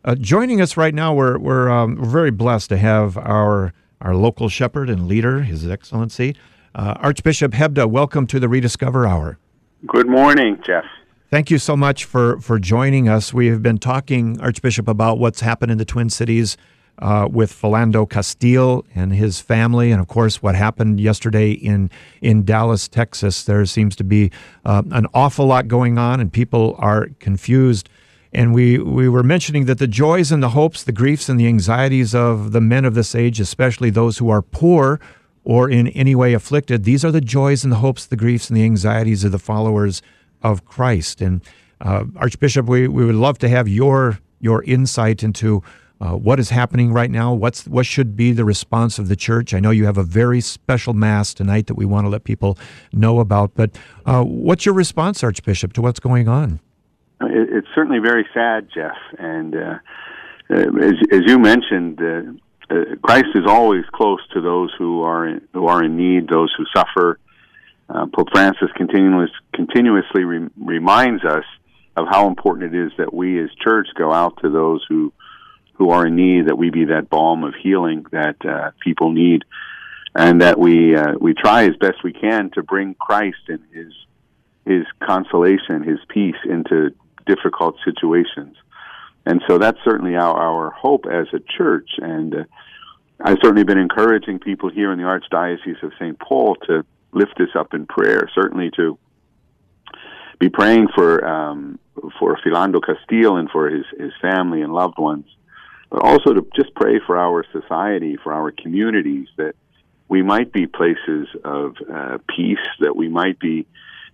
Joining us right now, we're very blessed to have our local shepherd and leader, His Excellency, Archbishop Hebda. Welcome to the Rediscover Hour. Good morning, Jeff. Thank you so much for joining us. We have been talking, Archbishop, about what's happened in the Twin Cities with Philando Castile and his family, and of course what happened yesterday in Dallas, Texas. There seems to be an awful lot going on, and people are confused. And we were mentioning that the joys and the hopes, the griefs and the anxieties of the men of this age, especially those who are poor or in any way afflicted, these are the joys and the hopes, the griefs and the anxieties of the followers of Christ. And Archbishop, we would love to have your insight into what is happening right now. What should be the response of the church? I know you have a very special Mass tonight that we want to let people know about, but what's your response, Archbishop, to what's going on? It's certainly very sad, Jeff. And as you mentioned, Christ is always close to those who are in need, those who suffer. Pope Francis continuously reminds us of how important it is that we as church go out to those who are in need, that we be that balm of healing that people need, and that we try as best we can to bring Christ and his consolation, his peace into difficult situations. And so that's certainly our hope as a church. And I've certainly been encouraging people here in the Archdiocese of St. Paul to lift this up in prayer, certainly to be praying for Philando Castile and for his family and loved ones, but also to just pray for our society, for our communities, that we might be places of peace, that we might be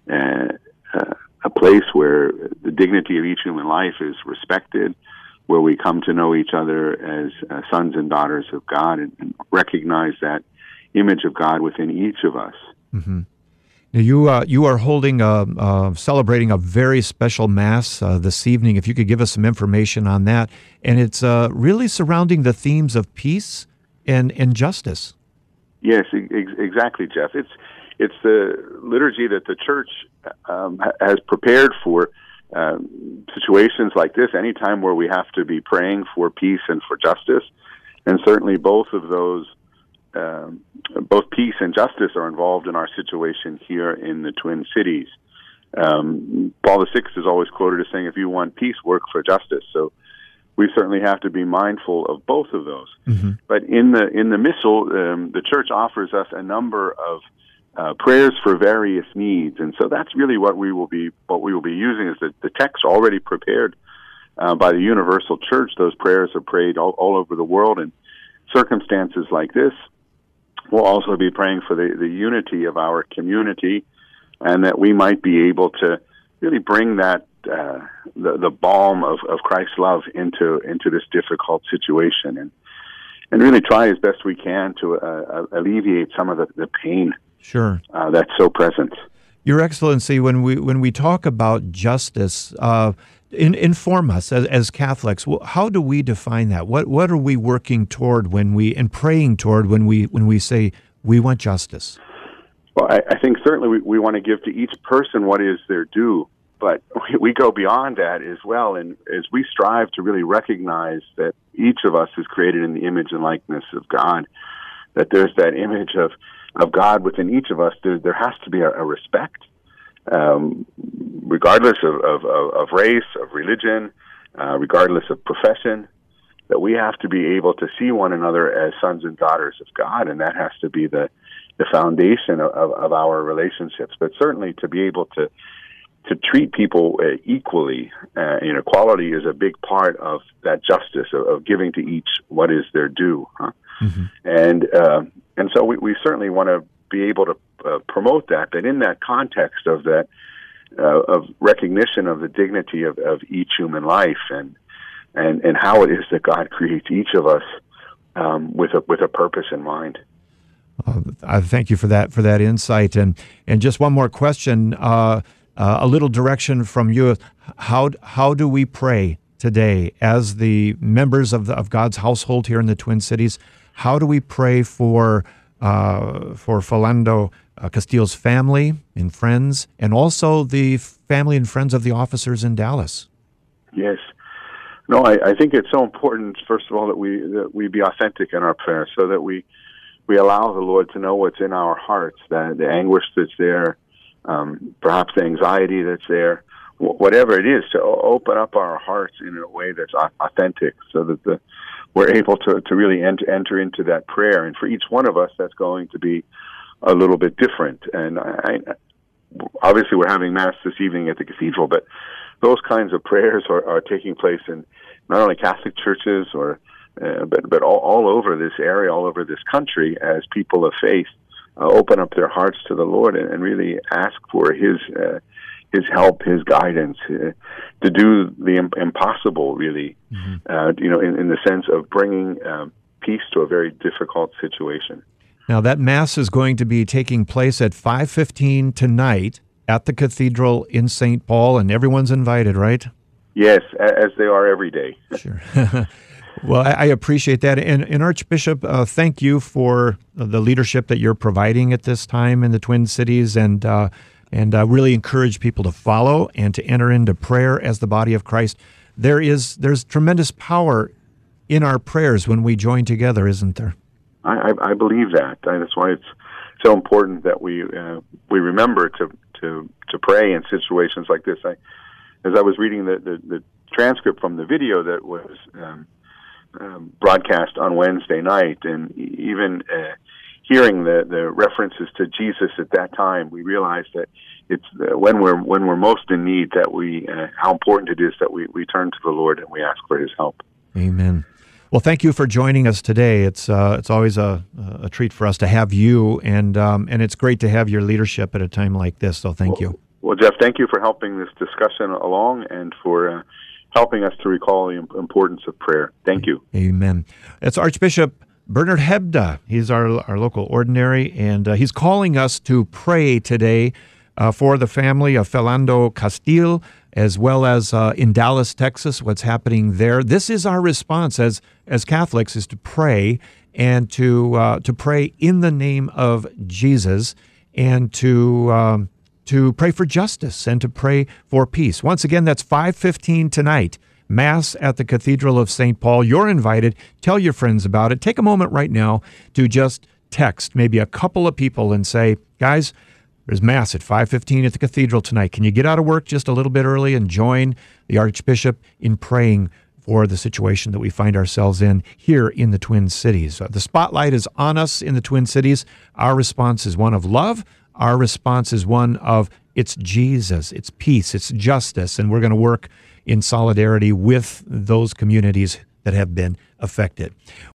a place where the dignity of each human life is respected, where we come to know each other as sons and daughters of God and recognize that image of God within each of us. Mm-hmm. Now you are holding celebrating a very special Mass this evening. If you could give us some information on that, and it's really surrounding the themes of peace and justice. Yes, exactly, Jeff. It's the liturgy that the Church has prepared for situations like this, anytime where we have to be praying for peace and for justice. And certainly both of those, both peace and justice are involved in our situation here in the Twin Cities. Paul VI is always quoted as saying, if you want peace, work for justice. So we certainly have to be mindful of both of those. Mm-hmm. But in the Missal, the Church offers us a number of prayers for various needs, and so that's really what we will be using is the text already prepared by the Universal Church. Those prayers are prayed all over the world, and circumstances like this, we'll also be praying for the unity of our community, and that we might be able to really bring that the balm of Christ's love into this difficult situation, and really try as best we can to alleviate some of the pain. Sure, that's so present. Your Excellency, when we talk about justice, inform us as Catholics. How do we define that? What are we working toward and praying toward when we say we want justice? Well, I think certainly we want to give to each person what is their due, but we go beyond that as well. And as we strive to really recognize that each of us is created in the image and likeness of God, that there's that image of God within each of us, there has to be a respect, regardless of race, of religion, regardless of profession, that we have to be able to see one another as sons and daughters of God, and that has to be the foundation of our relationships. But certainly to be able to treat people equally, equality is a big part of that justice, of giving to each what is their due. Huh? Mm-hmm. And so we certainly want to be able to promote that, but in that context of that of recognition of the dignity of each human life and how it is that God creates each of us with a purpose in mind. I thank you for that insight, and just one more question, a little direction from you. How do we pray today as the members of God's household here in the Twin Cities? How do we pray for Philando Castile's family and friends, and also the family and friends of the officers in Dallas? Yes. No, I think it's so important, first of all, that we be authentic in our prayer, so that we allow the Lord to know what's in our hearts, the anguish that's there, perhaps the anxiety that's there, whatever it is, to open up our hearts in a way that's authentic, so that we're able to really enter into that prayer. And for each one of us, that's going to be a little bit different. And obviously we're having Mass this evening at the cathedral, but those kinds of prayers are taking place in not only Catholic churches but all over this area, all over this country, as people of faith open up their hearts to the Lord and really ask for His help, His guidance to do the impossible, really. In the sense of bringing peace to a very difficult situation. Now, that Mass is going to be taking place at 5:15 tonight at the Cathedral in St. Paul, and everyone's invited, right? Yes, as they are every day. Sure. Well, I appreciate that. And Archbishop, thank you for the leadership that you're providing at this time in the Twin Cities, and really encourage people to follow and to enter into prayer as the body of Christ. There's tremendous power in our prayers when we join together, isn't there? I believe that. That's why it's so important that we remember to pray in situations like this. As I was reading the transcript from the video that was broadcast on Wednesday night, and even hearing the references to Jesus at that time, we realized that it's when we're most in need that how important it is that we turn to the Lord and we ask for His help. Amen. Well, thank you for joining us today. It's always a treat for us to have you, and it's great to have your leadership at a time like this. So thank you. Well, Jeff, thank you for helping this discussion along and for helping us to recall the importance of prayer. Thank you. Amen. It's Archbishop Bernard Hebda. He's our local ordinary, and he's calling us to pray today for the family of Philando Castile, as well as in Dallas, Texas, what's happening there. This is our response as Catholics, is to pray, and to pray in the name of Jesus, and to pray for justice and to pray for peace. Once again, that's 5:15 tonight. Mass at the Cathedral of St. Paul. You're invited. Tell your friends about it. Take a moment right now to just text maybe a couple of people and say, guys, there's Mass at 5:15 at the Cathedral tonight. Can you get out of work just a little bit early and join the Archbishop in praying for the situation that we find ourselves in here in the Twin Cities? The spotlight is on us in the Twin Cities. Our response is one of love. Our response is one of it's Jesus, it's peace, it's justice, and we're going to work in solidarity with those communities that have been affected.